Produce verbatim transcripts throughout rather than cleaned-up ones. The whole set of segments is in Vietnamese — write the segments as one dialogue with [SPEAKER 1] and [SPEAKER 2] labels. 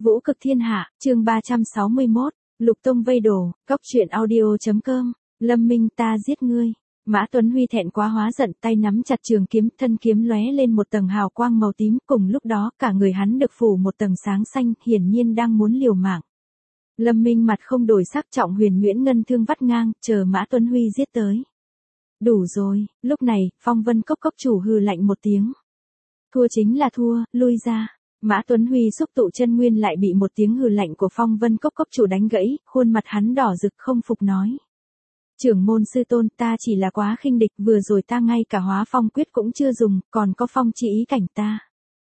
[SPEAKER 1] Vũ cực thiên hạ, chương ba trăm sáu mươi mốt, Lục Tông vây đồ, cóc truyện audio.com, Lâm Minh ta giết ngươi. Mã Tuấn Huy thẹn quá hóa giận, tay nắm chặt trường kiếm, thân kiếm lóe lên một tầng hào quang màu tím, cùng lúc đó cả người hắn được phủ một tầng sáng xanh, hiển nhiên đang muốn liều mạng. Lâm Minh mặt không đổi sắc, trọng huyền nguyễn ngân thương vắt ngang, chờ Mã Tuấn Huy giết tới. Đủ rồi, lúc này, Phong Vân Cốc cốc chủ hừ lạnh một tiếng. Thua chính là thua, lui ra. Mã Tuấn Huy xúc tụ chân nguyên lại bị một tiếng hừ lạnh của Phong Vân Cốc cốc chủ đánh gãy, khuôn mặt hắn đỏ rực không phục nói. Trưởng môn sư tôn, ta chỉ là quá khinh địch, vừa rồi ta ngay cả hóa phong quyết cũng chưa dùng, còn có phong chỉ ý cảnh ta.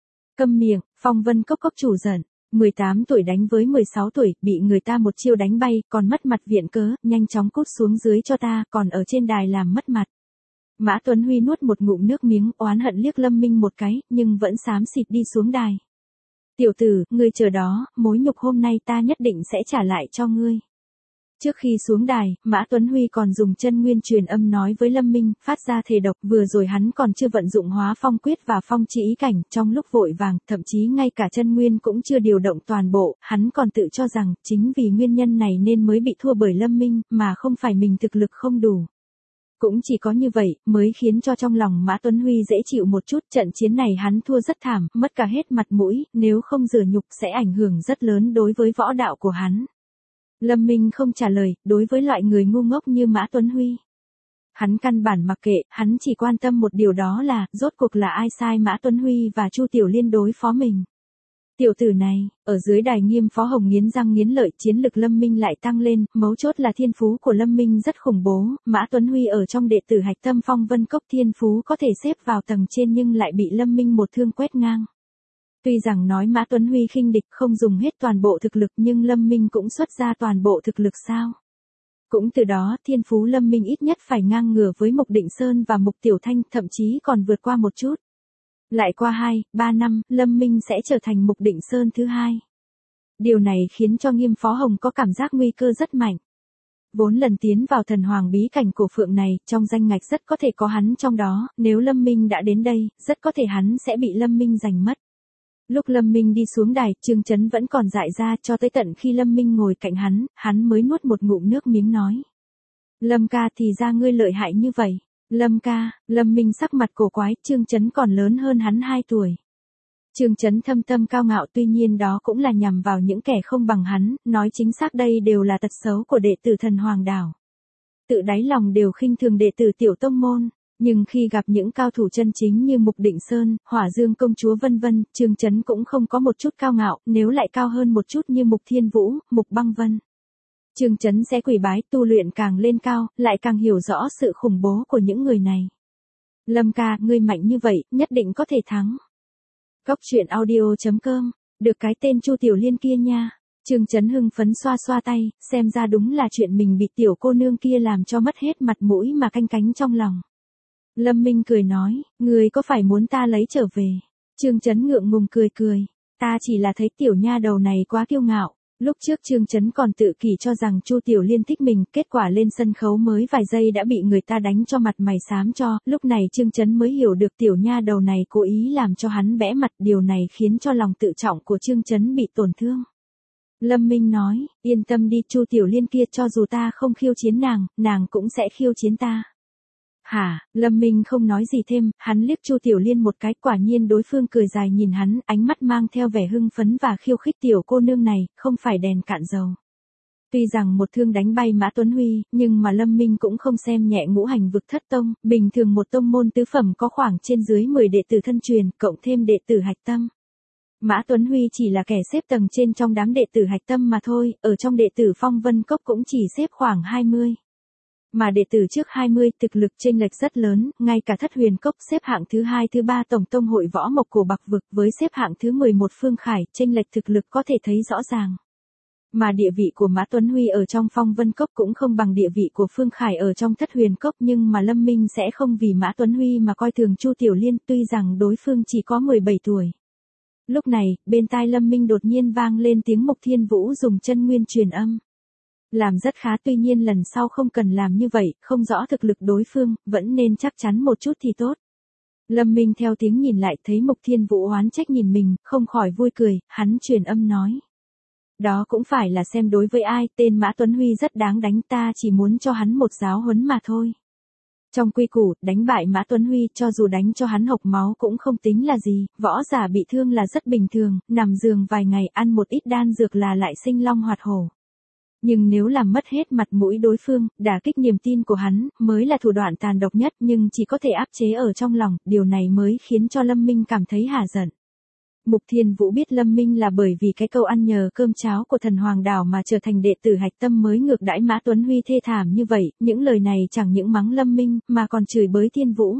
[SPEAKER 1] Câm miệng, Phong Vân Cốc cốc chủ giận, mười tám tuổi đánh với mười sáu tuổi, bị người ta một chiêu đánh bay, còn mất mặt viện cớ, nhanh chóng cút xuống dưới cho ta, còn ở trên đài làm mất mặt. Mã Tuấn Huy nuốt một ngụm nước miếng, oán hận liếc Lâm Minh một cái, nhưng vẫn xám xịt đi xuống đài. Tiểu tử, ngươi chờ đó, mối nhục hôm nay ta nhất định sẽ trả lại cho ngươi. Trước khi xuống đài, Mã Tuấn Huy còn dùng chân nguyên truyền âm nói với Lâm Minh, phát ra thể độc, vừa rồi hắn còn chưa vận dụng hóa phong quyết và phong chỉ ý cảnh, trong lúc vội vàng, thậm chí ngay cả chân nguyên cũng chưa điều động toàn bộ, hắn còn tự cho rằng, chính vì nguyên nhân này nên mới bị thua bởi Lâm Minh, mà không phải mình thực lực không đủ. Cũng chỉ có như vậy, mới khiến cho trong lòng Mã Tuấn Huy dễ chịu một chút, trận chiến này hắn thua rất thảm, mất cả hết mặt mũi, nếu không rửa nhục sẽ ảnh hưởng rất lớn đối với võ đạo của hắn. Lâm Minh không trả lời, đối với loại người ngu ngốc như Mã Tuấn Huy. Hắn căn bản mặc kệ, hắn chỉ quan tâm một điều đó là, rốt cuộc là ai sai Mã Tuấn Huy và Chu Tiểu Liên đối phó mình. Tiểu tử này, ở dưới đài Nghiêm Phó Hồng nghiến răng nghiến lợi, chiến lực Lâm Minh lại tăng lên, mấu chốt là thiên phú của Lâm Minh rất khủng bố, Mã Tuấn Huy ở trong đệ tử hạch tâm Phong Vân Cốc thiên phú có thể xếp vào tầng trên nhưng lại bị Lâm Minh một thương quét ngang. Tuy rằng nói Mã Tuấn Huy khinh địch không dùng hết toàn bộ thực lực nhưng Lâm Minh cũng xuất ra toàn bộ thực lực sao. Cũng từ đó thiên phú Lâm Minh ít nhất phải ngang ngửa với Mục Định Sơn và Mục Tiểu Thanh, thậm chí còn vượt qua một chút. Lại qua hai, ba năm, Lâm Minh sẽ trở thành Mục Định Sơn thứ hai. Điều này khiến cho Nghiêm Phó Hồng có cảm giác nguy cơ rất mạnh. Vốn lần tiến vào thần hoàng bí cảnh của Phượng này, trong danh ngạch rất có thể có hắn trong đó, nếu Lâm Minh đã đến đây, rất có thể hắn sẽ bị Lâm Minh giành mất. Lúc Lâm Minh đi xuống đài, Trương Chấn vẫn còn dại ra, cho tới tận khi Lâm Minh ngồi cạnh hắn, hắn mới nuốt một ngụm nước miếng nói. Lâm ca, thì ra ngươi lợi hại như vậy. Lâm ca, Lâm Minh sắc mặt cổ quái, Trương Chấn còn lớn hơn hắn hai tuổi. Trương Chấn thâm tâm cao ngạo, tuy nhiên đó cũng là nhằm vào những kẻ không bằng hắn, nói chính xác đây đều là tật xấu của đệ tử thần hoàng đảo. Tự đáy lòng đều khinh thường đệ tử tiểu tông môn. Nhưng khi gặp những cao thủ chân chính như Mục Định Sơn, Hỏa Dương công chúa vân vân, Trương Chấn cũng không có một chút cao ngạo, nếu lại cao hơn một chút như Mục Thiên Vũ, Mục Băng Vân. Trương Chấn sẽ quỳ bái, tu luyện càng lên cao, lại càng hiểu rõ sự khủng bố của những người này. Lâm ca, ngươi mạnh như vậy, nhất định có thể thắng. Cóc truyện audio.com, được cái tên Chu Tiểu Liên kia nha. Trương Chấn hưng phấn xoa xoa tay, xem ra đúng là chuyện mình bị tiểu cô nương kia làm cho mất hết mặt mũi mà canh cánh trong lòng. Lâm Minh cười nói, ngươi có phải muốn ta lấy trở về? Trương Chấn ngượng ngùng cười cười, ta chỉ là thấy tiểu nha đầu này quá kiêu ngạo. Lúc trước Trương Chấn còn tự kỷ cho rằng Chu Tiểu Liên thích mình, kết quả lên sân khấu mới vài giây đã bị người ta đánh cho mặt mày xám cho, lúc này Trương Chấn mới hiểu được tiểu nha đầu này cố ý làm cho hắn bẽ mặt, điều này khiến cho lòng tự trọng của Trương Chấn bị tổn thương. Lâm Minh nói, yên tâm đi, Chu Tiểu Liên kia cho dù ta không khiêu chiến nàng, nàng cũng sẽ khiêu chiến ta. Hả, Lâm Minh không nói gì thêm, hắn liếc Chu Tiểu Liên một cái, quả nhiên đối phương cười dài nhìn hắn, ánh mắt mang theo vẻ hưng phấn và khiêu khích, tiểu cô nương này, không phải đèn cạn dầu. Tuy rằng một thương đánh bay Mã Tuấn Huy, nhưng mà Lâm Minh cũng không xem nhẹ ngũ hành vực thất tông, bình thường một tông môn tứ phẩm có khoảng trên dưới mười đệ tử thân truyền, cộng thêm đệ tử hạch tâm. Mã Tuấn Huy chỉ là kẻ xếp tầng trên trong đám đệ tử hạch tâm mà thôi, ở trong đệ tử Phong Vân Cốc cũng chỉ xếp khoảng hai mươi. Mà đệ tử trước hai mươi, thực lực chênh lệch rất lớn, ngay cả Thất Huyền Cốc xếp hạng thứ hai thứ ba tổng tông hội võ mộc cổ Bạc vực với xếp hạng thứ mười một Phương Khải, chênh lệch thực lực có thể thấy rõ ràng. Mà địa vị của Mã Tuấn Huy ở trong Phong Vân Cốc cũng không bằng địa vị của Phương Khải ở trong Thất Huyền Cốc, nhưng mà Lâm Minh sẽ không vì Mã Tuấn Huy mà coi thường Chu Tiểu Liên, tuy rằng đối phương chỉ có mười bảy tuổi. Lúc này, bên tai Lâm Minh đột nhiên vang lên tiếng Mục Thiên Vũ dùng chân nguyên truyền âm. Làm rất khá, tuy nhiên lần sau không cần làm như vậy, không rõ thực lực đối phương, vẫn nên chắc chắn một chút thì tốt. Lâm Minh theo tiếng nhìn lại thấy Mục Thiên Vũ oán trách nhìn mình, không khỏi vui cười, hắn truyền âm nói. Đó cũng phải là xem đối với ai, tên Mã Tuấn Huy rất đáng đánh, ta chỉ muốn cho hắn một giáo huấn mà thôi. Trong quy củ, đánh bại Mã Tuấn Huy, cho dù đánh cho hắn hộc máu cũng không tính là gì, võ giả bị thương là rất bình thường, nằm giường vài ngày ăn một ít đan dược là lại sinh long hoạt hổ. Nhưng nếu làm mất hết mặt mũi đối phương, đả kích niềm tin của hắn, mới là thủ đoạn tàn độc nhất nhưng chỉ có thể áp chế ở trong lòng, điều này mới khiến cho Lâm Minh cảm thấy hả giận. Mục Thiên Vũ biết Lâm Minh là bởi vì cái câu ăn nhờ cơm cháo của thần Hoàng Đảo mà trở thành đệ tử hạch tâm mới ngược đãi Mã Tuấn Huy thê thảm như vậy, những lời này chẳng những mắng Lâm Minh, mà còn chửi bới Thiên Vũ.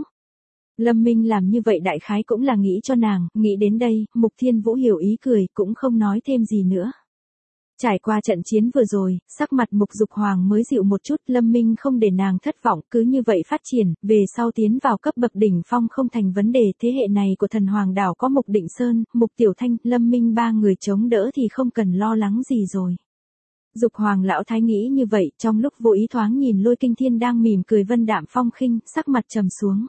[SPEAKER 1] Lâm Minh làm như vậy đại khái cũng là nghĩ cho nàng, nghĩ đến đây, Mục Thiên Vũ hiểu ý cười, cũng không nói thêm gì nữa. Trải qua trận chiến vừa rồi, sắc mặt Mục Dục Hoàng mới dịu một chút, Lâm Minh không để nàng thất vọng, cứ như vậy phát triển, về sau tiến vào cấp bậc đỉnh phong không thành vấn đề, thế hệ này của thần Hoàng Đảo có Mục Định Sơn, Mục Tiểu Thanh, Lâm Minh ba người chống đỡ thì không cần lo lắng gì rồi. Dục Hoàng lão thái nghĩ như vậy, trong lúc vô ý thoáng nhìn Lôi Kinh Thiên đang mỉm cười vân đạm phong khinh, sắc mặt trầm xuống.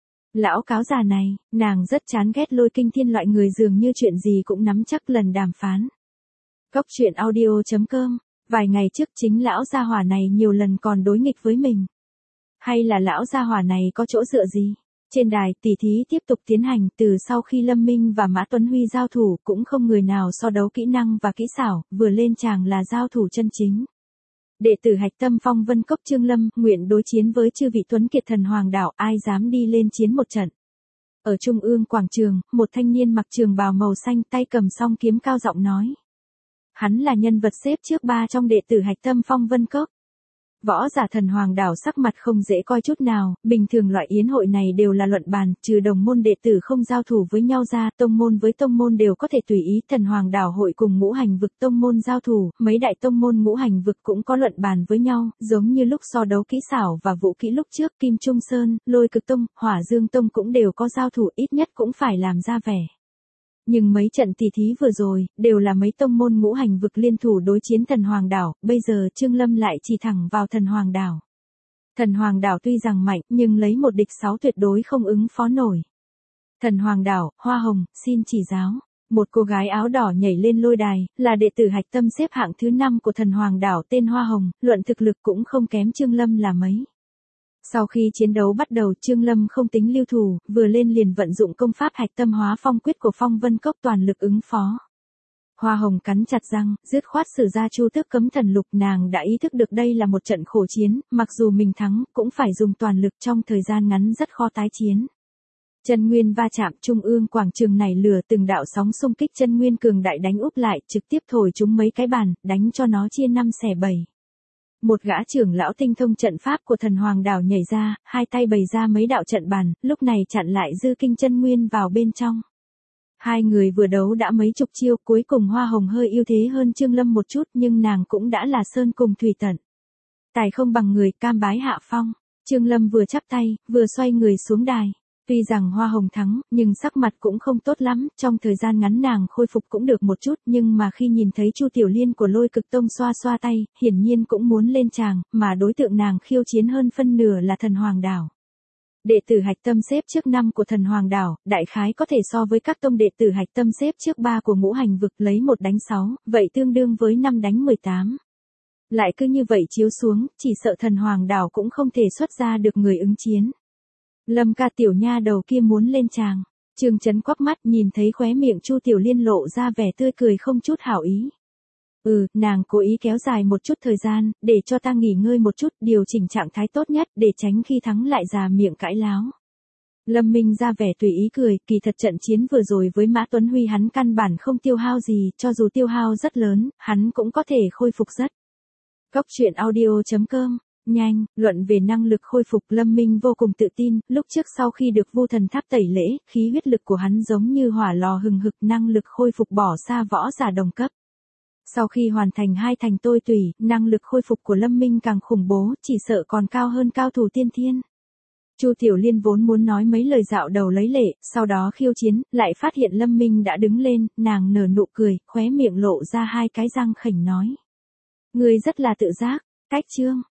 [SPEAKER 1] Lão cáo già này, nàng rất chán ghét Lôi Kinh Thiên loại người dường như chuyện gì cũng nắm chắc lần đàm phán. Cốc truyện audio chấm com, vài ngày trước chính lão gia hỏa này nhiều lần còn đối nghịch với mình. Hay là lão gia hỏa này có chỗ dựa gì? Trên đài tỷ thí tiếp tục tiến hành, từ sau khi Lâm Minh và Mã Tuấn Huy giao thủ cũng không người nào so đấu kỹ năng và kỹ xảo, vừa lên tràng là giao thủ chân chính. Đệ tử hạch tâm Phong Vân Cốc Trương Lâm, nguyện đối chiến với chư vị tuấn kiệt thần Hoàng Đảo, ai dám đi lên chiến một trận. Ở trung ương quảng trường, một thanh niên mặc trường bào màu xanh tay cầm song kiếm cao giọng nói. Hắn là nhân vật xếp trước ba trong đệ tử hạch tâm Phong Vân Cốc. Võ giả thần Hoàng Đảo sắc mặt không dễ coi chút nào, bình thường loại yến hội này đều là luận bàn, trừ đồng môn đệ tử không giao thủ với nhau ra, tông môn với tông môn đều có thể tùy ý, thần Hoàng Đảo hội cùng ngũ hành vực tông môn giao thủ, mấy đại tông môn ngũ hành vực cũng có luận bàn với nhau, giống như lúc so đấu kỹ xảo và vũ kỹ lúc trước, Kim Trung Sơn, Lôi Cực Tông, Hỏa Dương Tông cũng đều có giao thủ, ít nhất cũng phải làm ra vẻ. Nhưng mấy trận tỷ thí vừa rồi, đều là mấy tông môn ngũ hành vực liên thủ đối chiến thần Hoàng Đảo, bây giờ Trương Lâm lại chỉ thẳng vào thần Hoàng Đảo. Thần Hoàng Đảo tuy rằng mạnh, nhưng lấy một địch sáu tuyệt đối không ứng phó nổi. Thần Hoàng Đảo, Hoa Hồng, xin chỉ giáo. Một cô gái áo đỏ nhảy lên lôi đài, là đệ tử hạch tâm xếp hạng thứ năm của thần Hoàng Đảo tên Hoa Hồng, luận thực lực cũng không kém Trương Lâm là mấy. Sau khi chiến đấu bắt đầu, Trương Lâm không tính lưu thủ, vừa lên liền vận dụng công pháp hạch tâm hóa phong quyết của Phong Vân Cốc toàn lực ứng phó. Hoa Hồng cắn chặt răng, dứt khoát sử ra chu tước cấm thần lục, nàng đã ý thức được đây là một trận khổ chiến, mặc dù mình thắng, cũng phải dùng toàn lực trong thời gian ngắn rất khó tái chiến. Chân nguyên va chạm, trung ương quảng trường này lửa từng đạo sóng xung kích chân nguyên cường đại đánh úp lại, trực tiếp thổi chúng mấy cái bàn, đánh cho nó chia năm xẻ bảy. Một gã trưởng lão tinh thông trận pháp của thần Hoàng Đảo nhảy ra, hai tay bày ra mấy đạo trận bàn, lúc này chặn lại dư kinh chân nguyên vào bên trong. Hai người vừa đấu đã mấy chục chiêu, cuối cùng Hoa Hồng hơi ưu thế hơn Trương Lâm một chút, nhưng nàng cũng đã là sơn cùng thủy tận. Tài không bằng người, cam bái hạ phong. Trương Lâm vừa chắp tay, vừa xoay người xuống đài. Tuy rằng Hoa Hồng thắng, nhưng sắc mặt cũng không tốt lắm, trong thời gian ngắn nàng khôi phục cũng được một chút, nhưng mà khi nhìn thấy Chu Tiểu Liên của Lôi Cực Tông xoa xoa tay, hiển nhiên cũng muốn lên tràng, mà đối tượng nàng khiêu chiến hơn phân nửa là thần Hoàng Đảo. Đệ tử hạch tâm xếp trước năm của thần Hoàng Đảo, đại khái có thể so với các tông đệ tử hạch tâm xếp trước ba của ngũ hành vực, lấy một đánh sáu, vậy tương đương với năm đánh mười tám. Lại cứ như vậy chiếu xuống, chỉ sợ thần Hoàng Đảo cũng không thể xuất ra được người ứng chiến. Lâm ca tiểu nha đầu kia muốn lên tràng. Trương Chấn quắc mắt nhìn thấy khóe miệng Chu Tiểu Liên lộ ra vẻ tươi cười không chút hảo ý. Ừ, nàng cố ý kéo dài một chút thời gian, để cho ta nghỉ ngơi một chút, điều chỉnh trạng thái tốt nhất, để tránh khi thắng lại già miệng cãi láo. Lâm Minh ra vẻ tùy ý cười, kỳ thật trận chiến vừa rồi với Mã Tuấn Huy hắn căn bản không tiêu hao gì, cho dù tiêu hao rất lớn, hắn cũng có thể khôi phục rất. Cốc truyện audio chấm com. Nhanh, luận về năng lực khôi phục Lâm Minh vô cùng tự tin, lúc trước sau khi được Vu Thần Tháp tẩy lễ, khí huyết lực của hắn giống như hỏa lò hừng hực, năng lực khôi phục bỏ xa võ giả đồng cấp. Sau khi hoàn thành hai thành tôi tùy, năng lực khôi phục của Lâm Minh càng khủng bố, chỉ sợ còn cao hơn cao thủ tiên thiên. Chu Tiểu Liên vốn muốn nói mấy lời dạo đầu lấy lệ, sau đó khiêu chiến, lại phát hiện Lâm Minh đã đứng lên, nàng nở nụ cười, khóe miệng lộ ra hai cái răng khểnh nói. Ngươi rất là tự giác, cách chương.